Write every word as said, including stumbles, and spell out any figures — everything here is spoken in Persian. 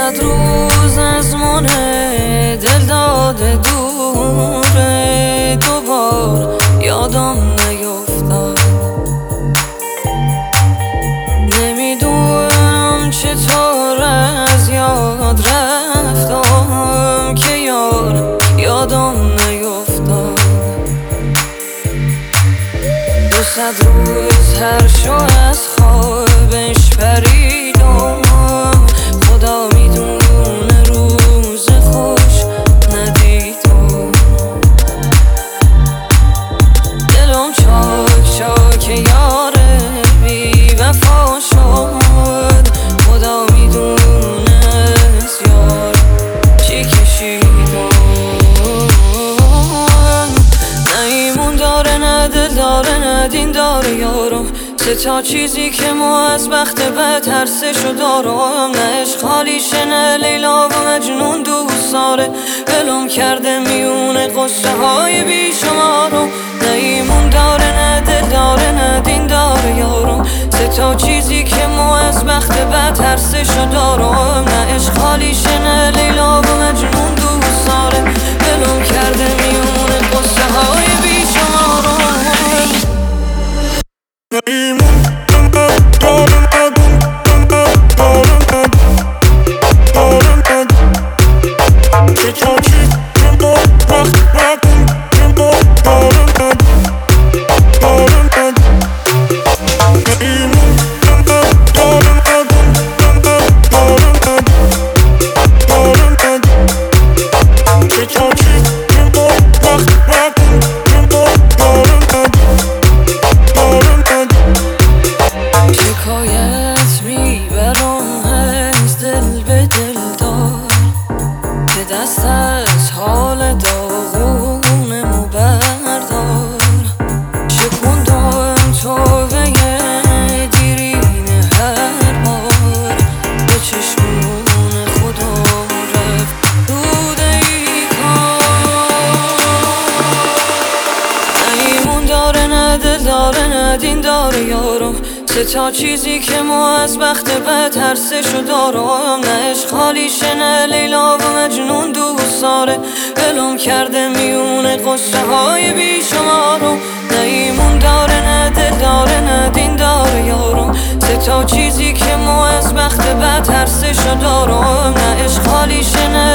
صد روز از مونه دل داده دوره، دوبار یادم نیفتاد. نمیدونم چطور از یاد رفتم که یار یادم نیفتاد. دو صد روز هر شو از خوابش پریدم، خدا میدونه روز خوش ندیدم. دلم چاک چاک یاره بی وفا شد، خدا میدونه از یار چی کشیدم. نه ایمون داره نه دل داره نه دین داره یارم، سه تا چیزی که ما از بخت بد ترسشو دارم. نه عشق خالیشه نه لیلا و مجنون دوست داره، ولم کرده میونه قصه های بیشمارم. نه ایمون داره نه دل داره نه دین داره یارم، سه تا چیزی که ما از بخت بد ترسشو دارم. نه عشق خالیشه نه لیلا و مجنون دوست داره، ولم کرده میونه قصه های بیشمارم. شکایت میبرم از دل به دل دار، که دست از حال داغونمو بردار. شکوندم توبه دیرین هر بار، به چشمون خدا رفت دود ای کار. نه ایمون داره نه دل داره نه دین داره یارم، سه تا چیزی که ما از بخت بد ترسشو دارم. نه عشق خالیشه نه لیلا و مجنون دوست داره، ولم کرده میونه قصه های بیشمارم. نه ایمون داره نه دل داره نه دین داره یارم، سه تا چیزی که ما از بخت بد ترسشو دارم. نه عشق خالیشه نه